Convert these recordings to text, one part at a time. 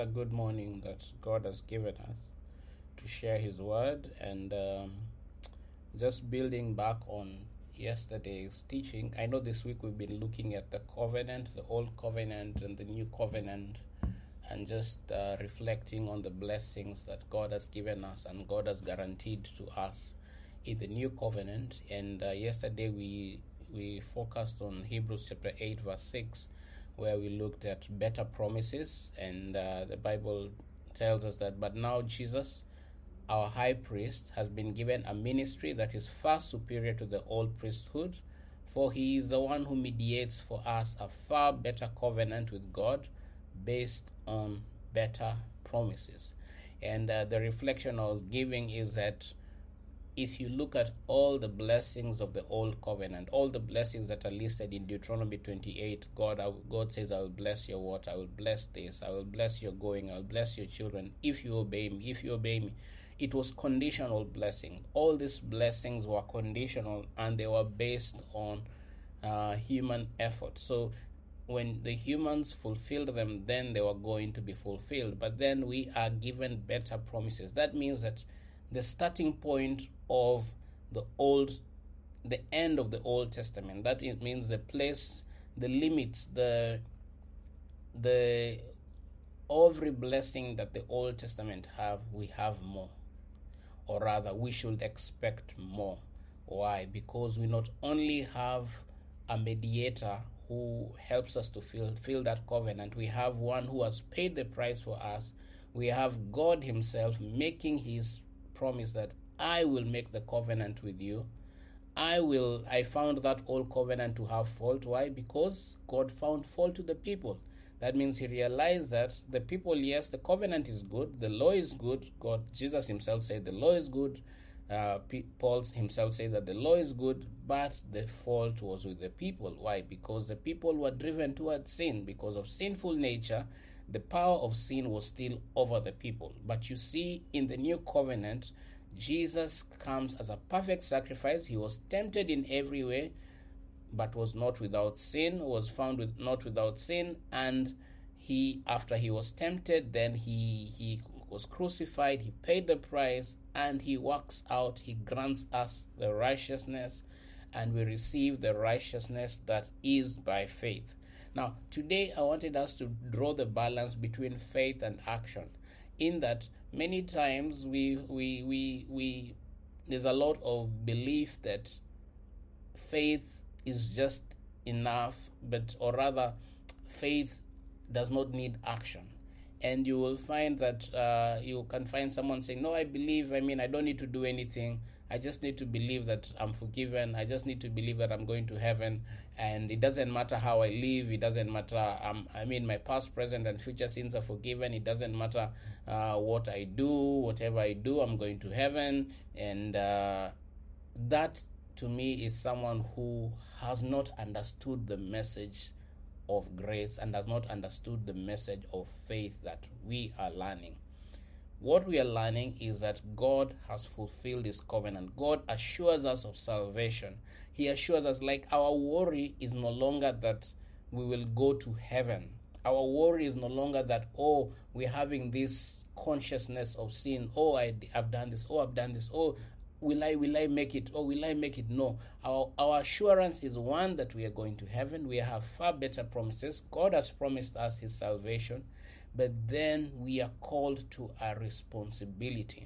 A good morning that God has given us to share His word and just building back on yesterday's teaching. I know this week we've been looking at the covenant, the old covenant and the new covenant, and just reflecting on the blessings that God has given us and God has guaranteed to us in the new covenant. And yesterday we focused on Hebrews chapter 8 verse 6, where we looked at better promises, and the Bible tells us that, but now Jesus, our high priest, has been given a ministry that is far superior to the old priesthood, for he is the one who mediates for us a far better covenant with God based on better promises. And the reflection I was giving is that if you look at all the blessings of the old covenant, all the blessings that are listed in Deuteronomy 28, God says, I will bless your water, I will bless this, I will bless your going, I will bless your children if you obey me, if you obey me. It was conditional blessing. All these blessings were conditional and they were based on human effort. So when the humans fulfilled them, then they were going to be fulfilled. But then we are given better promises. That means that the starting point of the end of the Old Testament, that it means the place, the limits, the every blessing that the Old Testament have, we have more, or rather we should expect more. Why? Because we not only have a mediator who helps us to fulfill that covenant, we have one who has paid the price for us. We have God himself making his promise that I will make the covenant with you. I found that old covenant to have fault. Why? Because God found fault to the people. That means he realized that the people, yes, the covenant is good, the law is good. Jesus himself said the law is good. Paul himself said that the law is good, but the fault was with the people. Why? Because the people were driven towards sin. Because of sinful nature, the power of sin was still over the people. But you see, in the new covenant, Jesus comes as a perfect sacrifice. He was tempted in every way, but was not without sin, was found not without sin. And after he was tempted, then he was crucified, he paid the price, and he works out, he grants us the righteousness, and we receive the righteousness that is by faith. Now, today I wanted us to draw the balance between faith and action, in that many times there's a lot of belief that faith is just enough, or rather, faith does not need action. And you will find that you can find someone saying, no, I believe, I don't need to do anything. I just need to believe that I'm forgiven. I just need to believe that I'm going to heaven. And it doesn't matter how I live. It doesn't matter. My past, present, and future sins are forgiven. It doesn't matter what I do. Whatever I do, I'm going to heaven. And that, to me, is someone who has not understood the message of grace and has not understood the message of faith that we are learning. What we are learning is that God has fulfilled his covenant. God assures us of salvation. He assures us, like, our worry is no longer that we will go to heaven. Our worry is no longer that, we're having this consciousness of sin. I've done this. I've done this. Will I make it? Will I make it? No. Our assurance is one, that we are going to heaven. We have far better promises. God has promised us his salvation, but then we are called to a responsibility.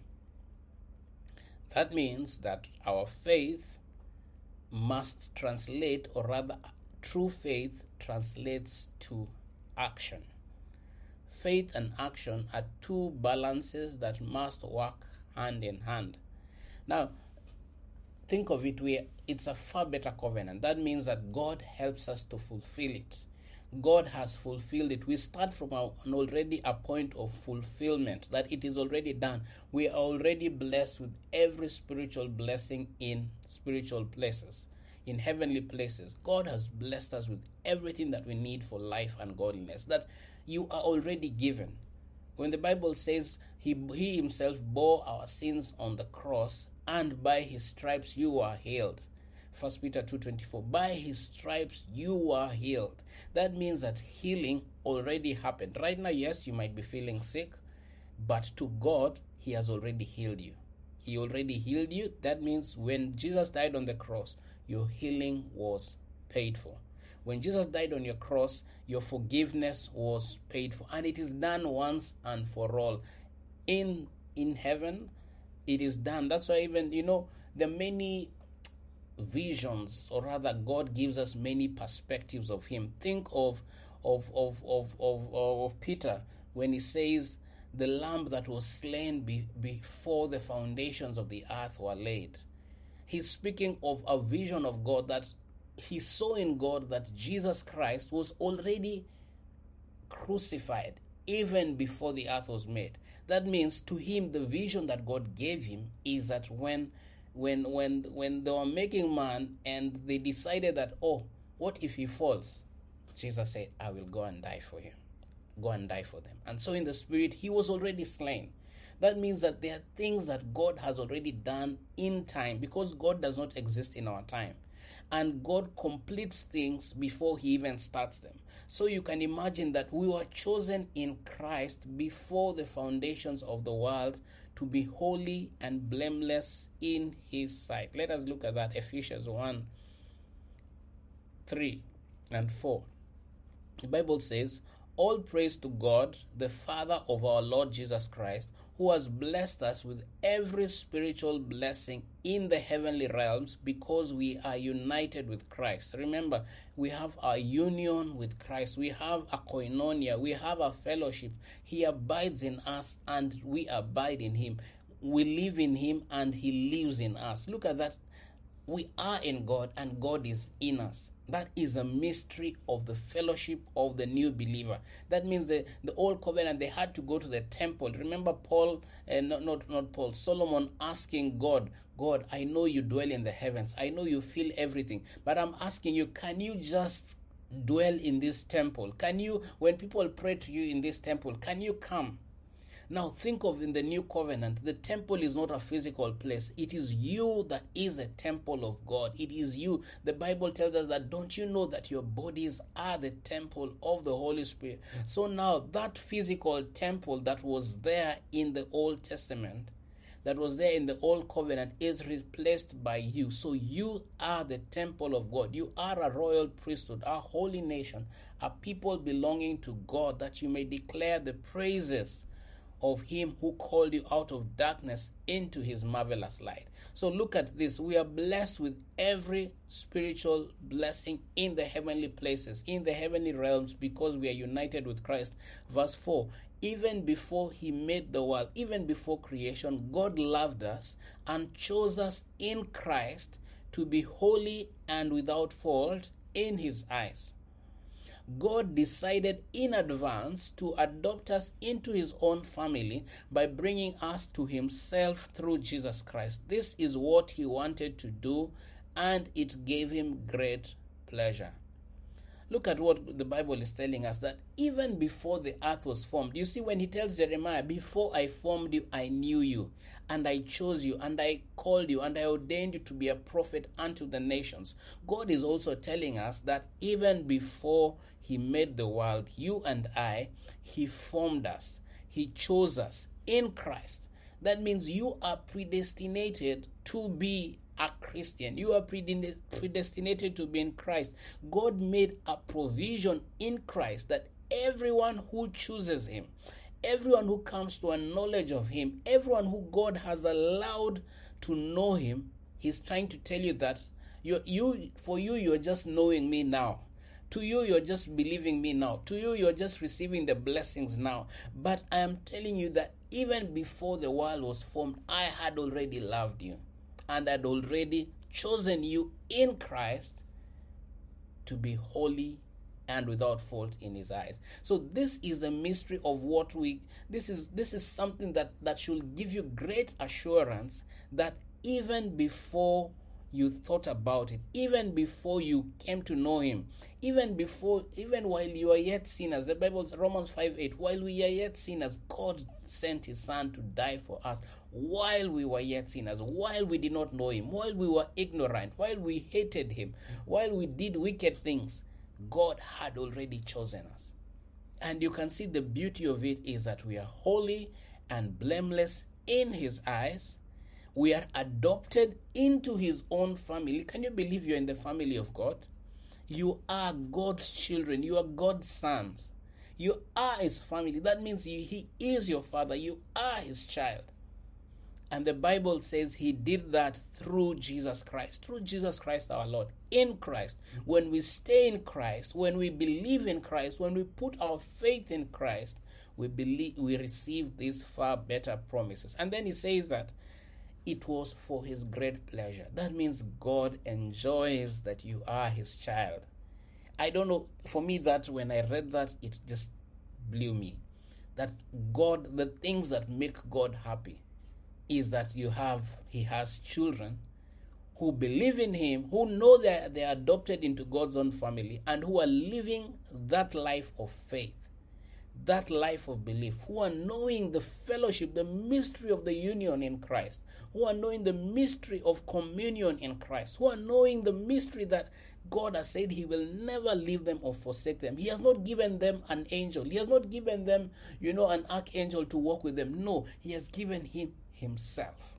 That means that our faith must translate, or rather, true faith translates to action. Faith and action are two balances that must work hand in hand. Now, think of it, it's a far better covenant. That means that God helps us to fulfill it. God has fulfilled it. We start from already a point of fulfillment, that it is already done. We are already blessed with every spiritual blessing in spiritual places, in heavenly places. God has blessed us with everything that we need for life and godliness, that you are already given. When the Bible says he himself bore our sins on the cross, and by his stripes you are healed. 1 Peter 2:24. By his stripes you are healed. That means that healing already happened. Right now, yes, you might be feeling sick, but to God, he has already healed you. He already healed you. That means when Jesus died on the cross, your healing was paid for. When Jesus died on your cross, your forgiveness was paid for. And it is done once and for all. In heaven, it is done. That's why even, there are many visions, or rather God gives us many perspectives of him. Think of Peter when he says, the lamb that was slain before the foundations of the earth were laid. He's speaking of a vision of God that he saw in God, that Jesus Christ was already crucified even before the earth was made. That means to him, the vision that God gave him is that when they were making man and they decided that, what if he falls? Jesus said, I will go and die for him. Go and die for them. And so in the spirit, he was already slain. That means that there are things that God has already done in time, because God does not exist in our time. And God completes things before he even starts them. So you can imagine that we were chosen in Christ before the foundations of the world to be holy and blameless in his sight. Let us look at that. Ephesians 1:3-4. The Bible says, all praise to God, the Father of our Lord Jesus Christ, who has blessed us with every spiritual blessing in the heavenly realms because we are united with Christ. Remember, we have our union with Christ. We have a koinonia. We have a fellowship. He abides in us and we abide in him. We live in him and he lives in us. Look at that. We are in God and God is in us. That is a mystery of the fellowship of the new believer. That means the old covenant, they had to go to the temple. Remember Paul, not Paul, Solomon asking God, I know you dwell in the heavens. I know you feel everything. But I'm asking you, can you just dwell in this temple? Can you, when people pray to you in this temple, can you come? Now think of in the new covenant, the temple is not a physical place. It is you that is a temple of God. It is you. The Bible tells us that, don't you know that your bodies are the temple of the Holy Spirit? So now that physical temple that was there in the Old Testament, that was there in the Old Covenant, is replaced by you. So you are the temple of God. You are a royal priesthood, a holy nation, a people belonging to God, that you may declare the praises of him who called you out of darkness into his marvelous light. So look at this. We are blessed with every spiritual blessing in the heavenly places, in the heavenly realms, because we are united with Christ. Verse 4, even before he made the world, even before creation, God loved us and chose us in Christ to be holy and without fault in his eyes. God decided in advance to adopt us into his own family by bringing us to himself through Jesus Christ. This is what he wanted to do, and it gave him great pleasure. Look at what the Bible is telling us, that even before the earth was formed, you see when he tells Jeremiah, before I formed you, I knew you, and I chose you, and I called you, and I ordained you to be a prophet unto the nations. God is also telling us that even before he made the world, you and I, he formed us. He chose us in Christ. That means you are predestinated to be a Christian. You are predestinated to be in Christ. God made a provision in Christ that everyone who chooses him, everyone who comes to a knowledge of him, everyone who God has allowed to know him, he's trying to tell you that you're just knowing me now. To you, you're just believing me now. To you, you're just receiving the blessings now. But I am telling you that even before the world was formed, I had already loved you. And had already chosen you in Christ to be holy and without fault in his eyes. So this is a mystery of this is something that should give you great assurance that even before you thought about it, even before you came to know him, even while you are yet sinners. The Bible, Romans 5:8, while we are yet sinners, God sent his son to die for us while we were yet sinners, while we did not know him, while we were ignorant, while we hated him, while we did wicked things. God had already chosen us. And you can see the beauty of it is that we are holy and blameless in his eyes. We are adopted into his own family. Can you believe you're in the family of God? You are God's children. You are God's sons. You are his family. That means he is your father. You are his child. And the Bible says he did that through Jesus Christ our Lord. In Christ, when we stay in Christ, when we believe in Christ, when we put our faith in Christ, we receive these far better promises. And then he says that it was for his great pleasure. That means God enjoys that you are his child. I don't know, for me, that when I read that, it just blew me. That God, the things that make God happy is that he has children who believe in him, who know that they are adopted into God's own family, and who are living that life of faith, that life of belief, who are knowing the fellowship, the mystery of the union in Christ, who are knowing the mystery of communion in Christ, who are knowing the mystery that God has said he will never leave them or forsake them. He has not given them an angel. He has not given them, an archangel to walk with them. No, he has given him himself.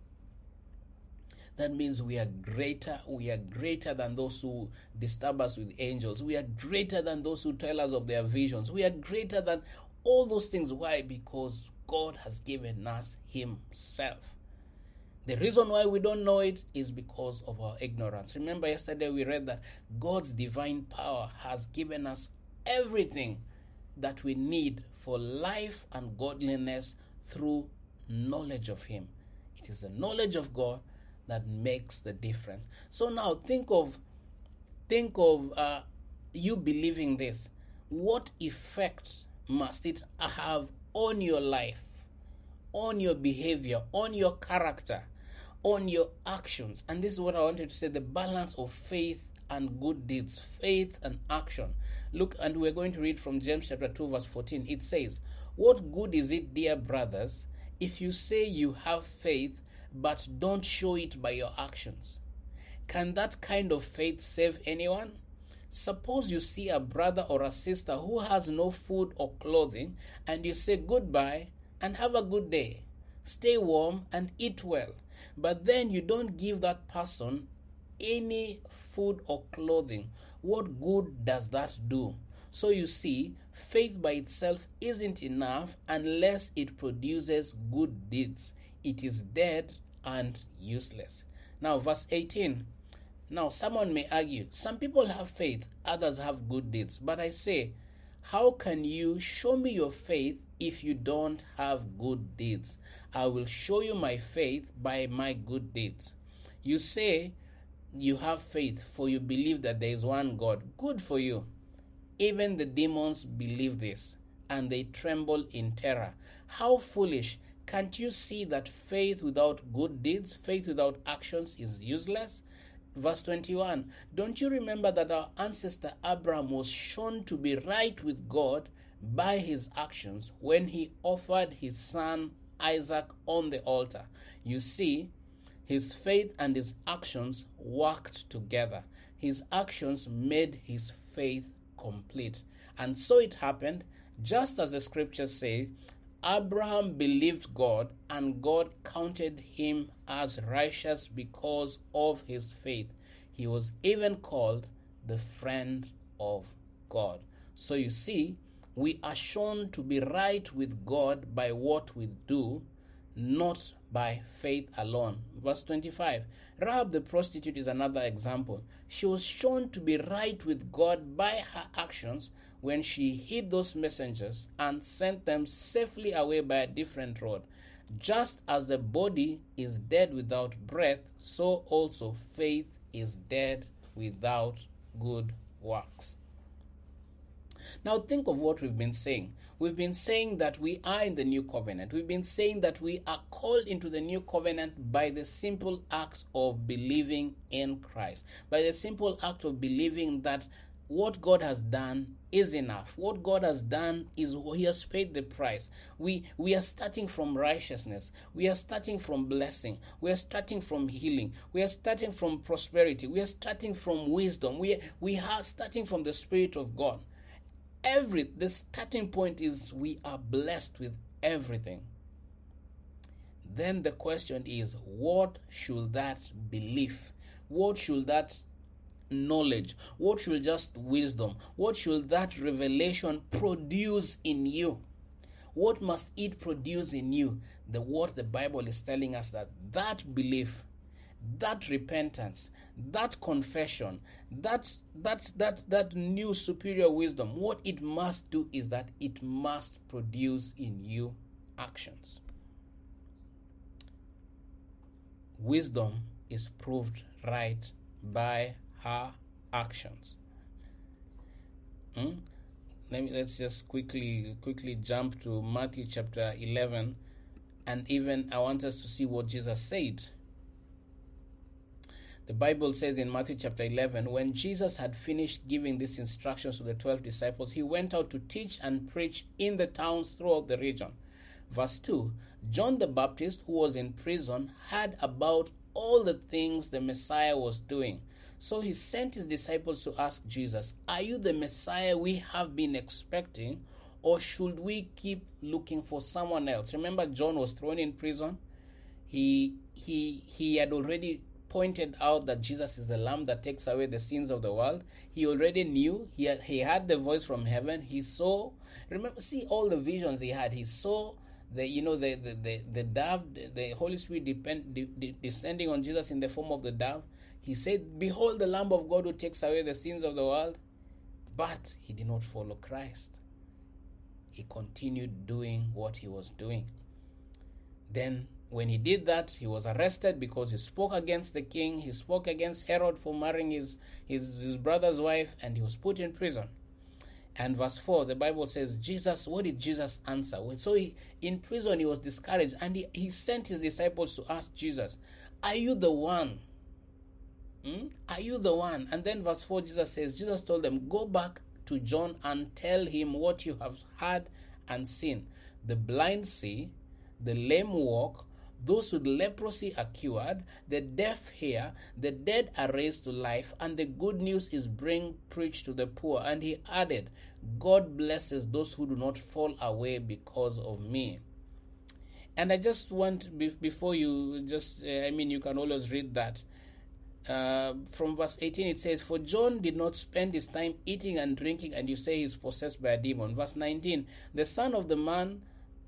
That means we are greater. We are greater than those who disturb us with angels. We are greater than those who tell us of their visions. We are greater than all those things. Why? Because God has given us himself. The reason why we don't know it is because of our ignorance. Remember yesterday we read that God's divine power has given us everything that we need for life and godliness through knowledge of him. It is the knowledge of God that makes the difference. So now think of you believing this. What effect must it have on your life, on your behavior, on your character, on your actions? And this is what I wanted to say, the balance of faith and good deeds, faith and action. Look, and we're going to read from James chapter 2 verse 14. It says, "What good is it, dear brothers, if you say you have faith but don't show it by your actions? Can that kind of faith save anyone? Suppose you see a brother or a sister who has no food or clothing, and you say goodbye and have a good day. Stay warm and eat well. But then you don't give that person any food or clothing. What good does that do?" So you see, faith by itself isn't enough unless it produces good deeds. It is dead and useless. Now, verse 18. Now, someone may argue, some people have faith, others have good deeds. But I say, how can you show me your faith if you don't have good deeds? I will show you my faith by my good deeds. You say you have faith, for you believe that there is one God. Good for you. Even the demons believe this, and they tremble in terror. How foolish! Can't you see that faith without good deeds, faith without actions, is useless? Verse 21, don't you remember that our ancestor Abraham was shown to be right with God by his actions when he offered his son Isaac on the altar? You see, his faith and his actions worked together. His actions made his faith complete. And so it happened, just as the scriptures say, Abraham believed God, and God counted him as righteous because of his faith. He was even called the friend of God. So you see, we are shown to be right with God by what we do, not by faith alone. Verse 25, Rahab the prostitute is another example. She was shown to be right with God by her actions when she hid those messengers and sent them safely away by a different road. Just as the body is dead without breath, so also faith is dead without good works. Now think of what we've been saying. We've been saying that we are in the new covenant. We've been saying that we are called into the new covenant by the simple act of believing in Christ. By the simple act of believing that what God has done is enough. What God has done is He has paid the price. We are starting from righteousness. We are starting from blessing. We are starting from healing. We are starting from prosperity. We are starting from wisdom. We are starting from the Spirit of God. The starting point is we are blessed with everything. Then the question is, what should that belief, what should that knowledge, what should just wisdom, what should that revelation produce in you? What must it produce in you? What the Bible is telling us, that belief, that repentance, that confession, that new superior wisdom, what it must do is that it must produce in you actions. Wisdom is proved right by her actions. Let's just quickly jump to Matthew chapter 11, and even I want us to see what Jesus said. The Bible says in Matthew chapter 11, when Jesus had finished giving these instructions to the 12 disciples, he went out to teach and preach in the towns throughout the region. Verse 2, John the Baptist, who was in prison, heard about all the things the Messiah was doing. So he sent his disciples to ask Jesus, "Are you the Messiah we have been expecting, or should we keep looking for someone else?" Remember, John was thrown in prison. He had already pointed out that Jesus is the Lamb that takes away the sins of the world. He already knew. He had the voice from heaven. He saw. See all the visions he had. He saw the dove, the Holy Spirit descending on Jesus in the form of the dove. He said, "Behold the Lamb of God who takes away the sins of the world." But he did not follow Christ. He continued doing what he was doing. Then when he did that, he was arrested because he spoke against the king. He spoke against Herod for marrying his brother's wife, and he was put in prison. And verse 4, the Bible says, what did Jesus answer? So in prison, he was discouraged, and he sent his disciples to ask Jesus, "Are you the one? Are you the one?" And then verse 4, Jesus told them, "Go back to John and tell him what you have heard and seen. The blind see, the lame walk, those with leprosy are cured, the deaf hear, the dead are raised to life, and the good news is preached to the poor." And he added, "God blesses those who do not fall away because of me." And I just want, before you you can always read that. From verse 18 it says, "For John did not spend his time eating and drinking, and you say he's possessed by a demon." Verse 19, the Son of Man,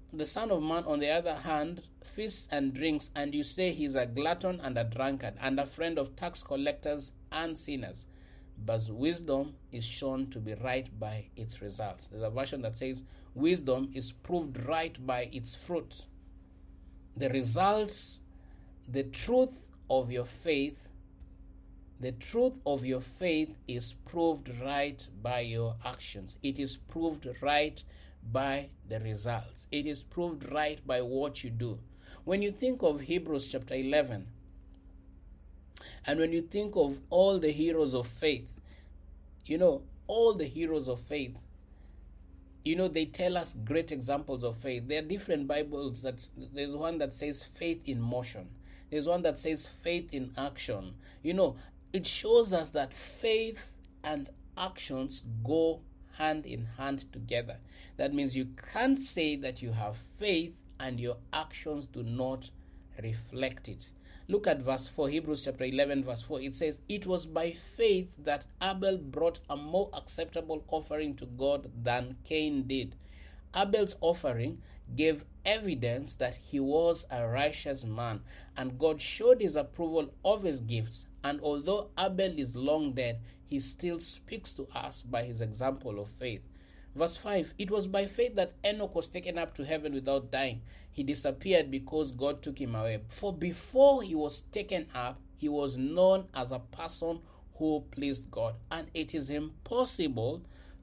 on the other hand, feasts and drinks, and you say he's a glutton and a drunkard, and a friend of tax collectors and sinners. But wisdom is shown to be right by its results. There's a version that says, wisdom is proved right by its fruit. The results, the truth of your faith is proved right by your actions. It is proved right by the results. It is proved right by what you do. When you think of Hebrews chapter 11, and when you think of all the heroes of faith, they tell us great examples of faith. There are different Bibles. There's one that says faith in motion. There's one that says faith in action. It shows us that faith and actions go hand in hand together. That means you can't say that you have faith and your actions do not reflect it. Look at verse 4, Hebrews chapter 11, verse 4. It says, "It was by faith that Abel brought a more acceptable offering to God than Cain did." Abel's offering gave evidence that he was a righteous man, and God showed his approval of his gifts. And although Abel is long dead, he still speaks to us by his example of faith. Verse 5, "It was by faith that Enoch was taken up to heaven without dying. He disappeared because God took him away. For before he was taken up, he was known as a person who pleased God. And it is impossible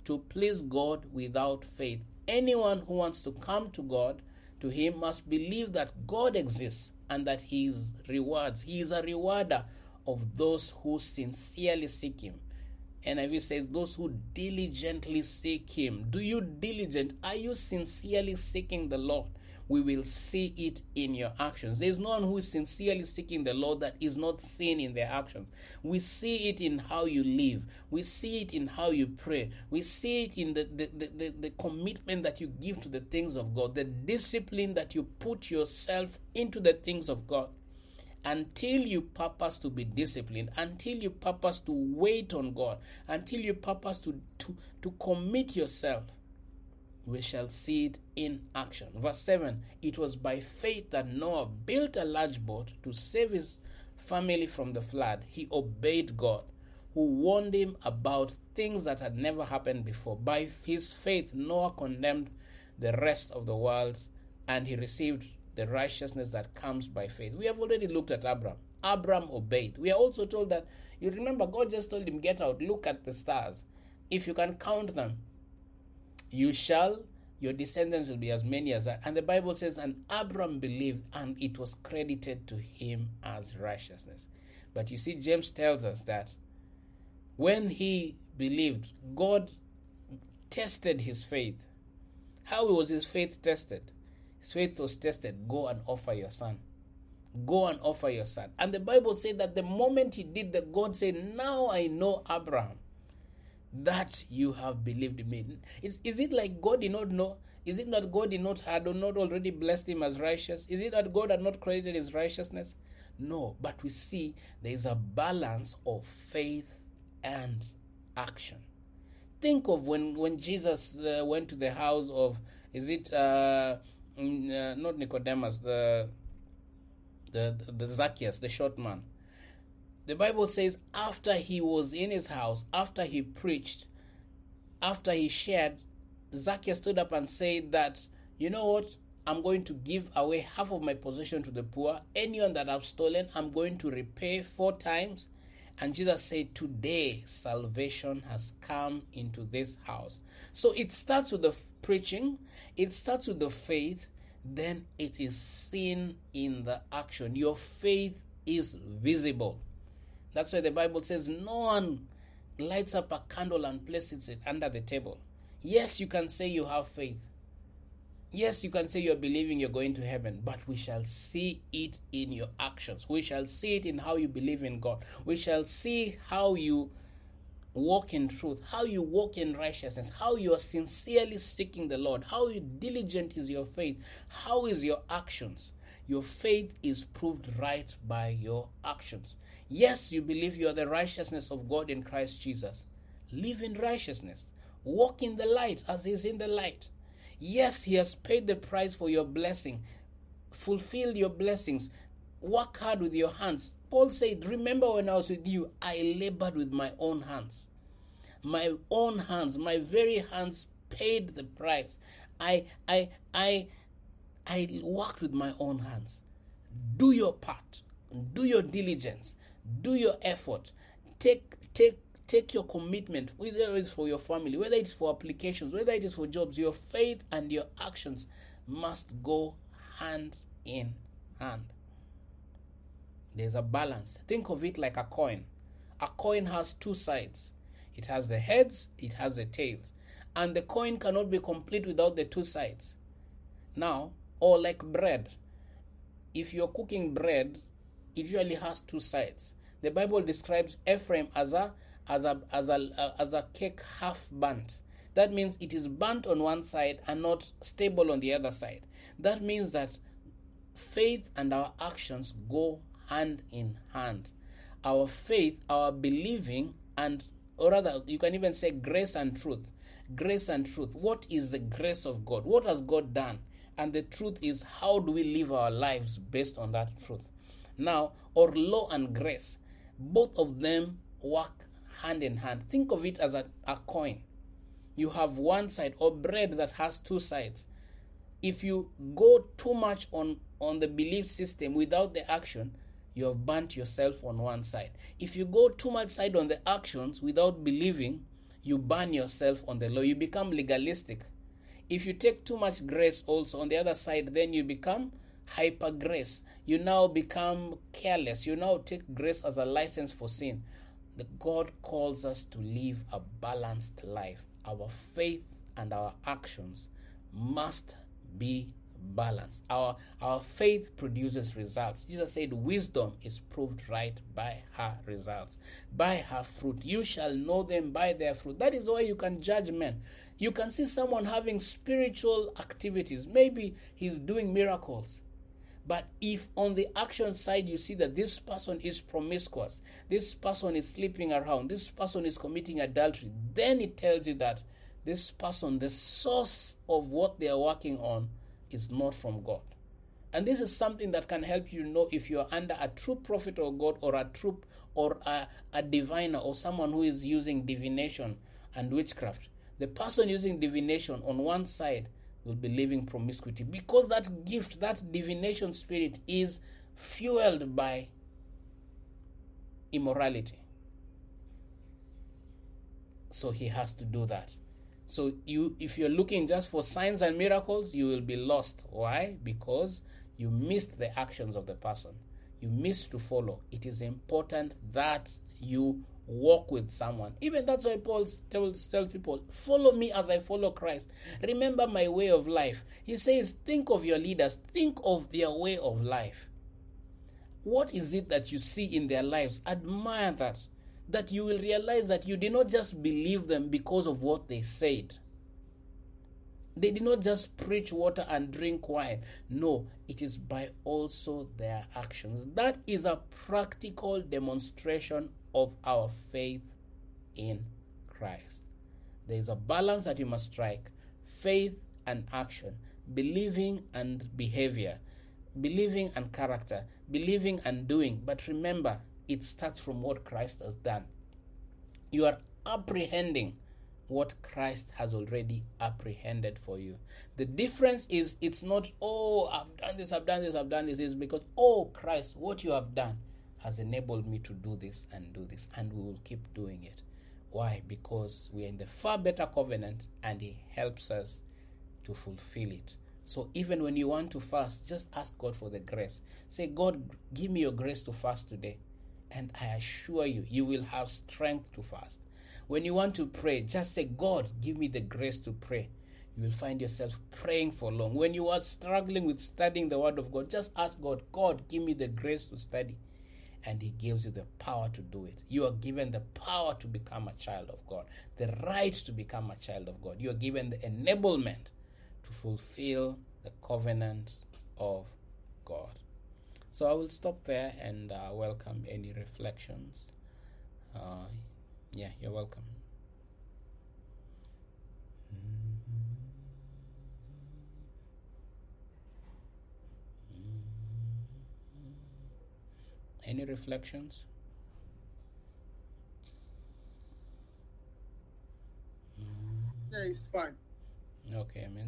to please God without faith. Anyone who wants to come to God, to him, must believe that God exists and that he is a rewarder of those who sincerely seek him. NIV says those who diligently seek him. Are you sincerely seeking the Lord? We will see it in your actions. There's no one who is sincerely seeking the Lord that is not seen in their actions. We see it in how you live. We see it in how you pray. We see it in the commitment that you give to the things of God, the discipline that you put yourself into the things of God. Until you purpose to be disciplined, until you purpose to wait on God, until you purpose to commit yourself, we shall see it in action. Verse 7, it was by faith that Noah built a large boat to save his family from the flood. He obeyed God, who warned him about things that had never happened before. By his faith, Noah condemned the rest of the world, and he received the righteousness that comes by faith. We have already looked at Abraham. Abraham obeyed. We are also told that, you remember, God just told him, get out, look at the stars. If you can count them, your descendants will be as many as that. And the Bible says, and Abraham believed, and it was credited to him as righteousness. But you see, James tells us that when he believed, God tested his faith. How was his faith tested? His faith was tested. Go and offer your son. Go and offer your son. And the Bible said that the moment he did that, God said, now I know, Abraham, that you have believed in me. Is it like God did not know? Is it not God had not already blessed him as righteous? Is it that God had not credited his righteousness? No, but we see there is a balance of faith and action. Think of when Jesus went to the house of, not Nicodemus, the Zacchaeus, the short man. The Bible says after he was in his house, after he preached, after he shared, Zacchaeus stood up and said that, you know what, I'm going to give away half of my possession to the poor. Anyone that I've stolen, I'm going to repay 4 times. And Jesus said, today salvation has come into this house. So it starts with the preaching, it starts with the faith, then it is seen in the action. Your faith is visible. That's why the Bible says no one lights up a candle and places it under the table. Yes, you can say you have faith. Yes, you can say you're believing you're going to heaven, but we shall see it in your actions. We shall see it in how you believe in God. We shall see how you walk in truth, how you walk in righteousness, how you are sincerely seeking the Lord, how diligent is your faith, how is your actions. Your faith is proved right by your actions. Yes, you believe you are the righteousness of God in Christ Jesus. Live in righteousness. Walk in the light as he is in the light. Yes, he has paid the price for your blessing. Fulfill your blessings. Work hard with your hands. Paul said, remember when I was with you, I labored with my own hands. My own hands, my very hands paid the price. I worked with my own hands. Do your part. Do your diligence. Do your effort. Take your commitment, whether it's for your family, whether it's for applications, whether it is for jobs. Your faith and your actions must go hand in hand. There's a balance. Think of it like a coin. A coin has 2 sides. It has the heads, it has the tails. And the coin cannot be complete without the 2 sides. Now, or like bread. If you're cooking bread, it usually has 2 sides. The Bible describes Ephraim as a cake half burnt. That means it is burnt on one side and not stable on the other side. That means that faith and our actions go hand in hand. Our faith, our believing, or rather, you can even say grace and truth. Grace and truth. What is the grace of God? What has God done? And the truth is, how do we live our lives based on that truth? Now, or law and grace, both of them work hand in hand. Think of it as a coin. You have one side, or bread that has 2 sides. If you go too much on the belief system without the action, you have burnt yourself on one side. If you go too much side on the actions without believing, you burn yourself on the law. You become legalistic. If you take too much grace also on the other side, then you become hyper grace. You now become careless. You now take grace as a license for sin. The God calls us to live a balanced life. Our faith and our actions must be balanced. Our faith produces results. Jesus said, wisdom is proved right by her results, by her fruit. You shall know them by their fruit. That is why you can judge men. You can see someone having spiritual activities. Maybe he's doing miracles. But if on the action side you see that this person is promiscuous, this person is sleeping around, this person is committing adultery, then it tells you that this person, the source of what they are working on, is not from God. And this is something that can help you know if you are under a true prophet of God or a diviner or someone who is using divination and witchcraft. The person using divination on one side will be living promiscuity because that gift, that divination spirit, is fueled by immorality. So he has to do that. So if you're looking just for signs and miracles, you will be lost. Why? Because you missed the actions of the person. You missed to follow. It is important that you walk with someone. Even that's why Paul tells people, follow me as I follow Christ. Remember my way of life. He says, think of your leaders. Think of their way of life. What is it that you see in their lives? Admire that. That you will realize that you did not just believe them because of what they said. They did not just preach water and drink wine. No, it is by also their actions. That is a practical demonstration of our faith in Christ. There is a balance that you must strike. Faith and action. Believing and behavior. Believing and character. Believing and doing. But remember, it starts from what Christ has done. You are apprehending what Christ has already apprehended for you. The difference is, it's not, I've done this. It's because, Christ, what you have done has enabled me to do this, and we will keep doing it. Why? Because we are in the far better covenant, and he helps us to fulfill it. So even when you want to fast, just ask God for the grace. Say, God, give me your grace to fast today. And I assure you, you will have strength to fast. When you want to pray, just say, God, give me the grace to pray. You will find yourself praying for long. When you are struggling with studying the Word of God, just ask God, God, give me the grace to study. And he gives you the power to do it. You are given the power to become a child of God, the right to become a child of God. You are given the enablement to fulfill the covenant of God. So I will stop there and welcome any reflections. You're welcome. Any reflections? Yeah, it's fine. Okay, amen.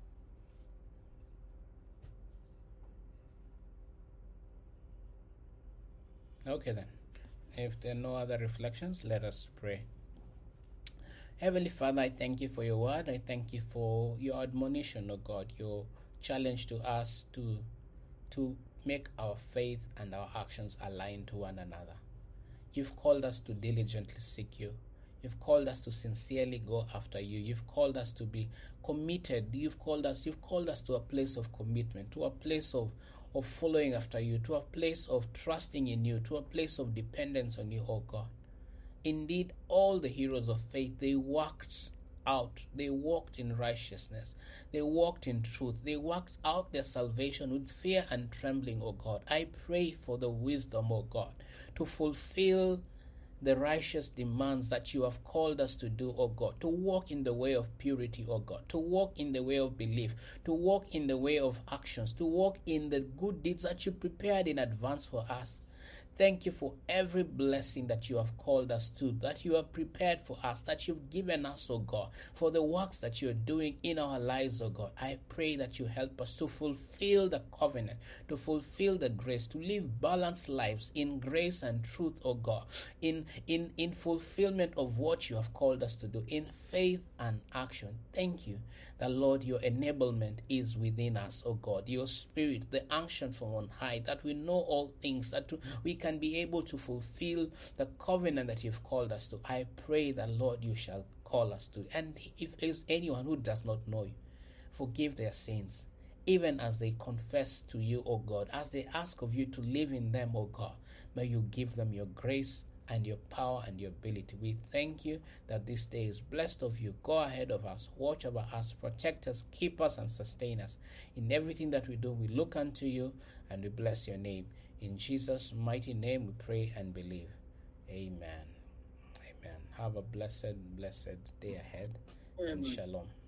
Okay then. If there are no other reflections, let us pray. Heavenly Father, I thank you for your word. I thank you for your admonition, O God, your challenge to us to make our faith and our actions align to one another. You've called us to diligently seek you. You've called us to sincerely go after you. You've called us to be committed. You've called us to a place of commitment, to a place of following after you, to a place of trusting in you, to a place of dependence on you, O God. Indeed, all the heroes of faith, they walked in righteousness, they walked in truth, they worked out their salvation with fear and trembling, O God. I pray for the wisdom, O God, to fulfill the righteous demands that you have called us to do, O God, to walk in the way of purity, O God, to walk in the way of belief, to walk in the way of actions, to walk in the good deeds that you prepared in advance for us. Thank you for every blessing that you have called us to, that you have prepared for us, that you've given us, oh God, for the works that you're doing in our lives, oh God. I pray that you help us to fulfill the covenant, to fulfill the grace, to live balanced lives in grace and truth, oh God, in fulfillment of what you have called us to do, in faith and action. Thank you that, Lord, your enablement is within us, oh God. Your spirit, the unction from on high, that we know all things, that we can be able to fulfill the covenant that you've called us to. I pray that, Lord, you shall call us to. And if there's anyone who does not know you, forgive their sins, even as they confess to you, O God, as they ask of you to live in them, O God. May you give them your grace and your power and your ability. We thank you that this day is blessed of you. Go ahead of us, watch over us, protect us, keep us, and sustain us. In everything that we do, we look unto you and we bless your name. In Jesus' mighty name we pray and believe. Amen. Amen. Have a blessed day ahead. And shalom.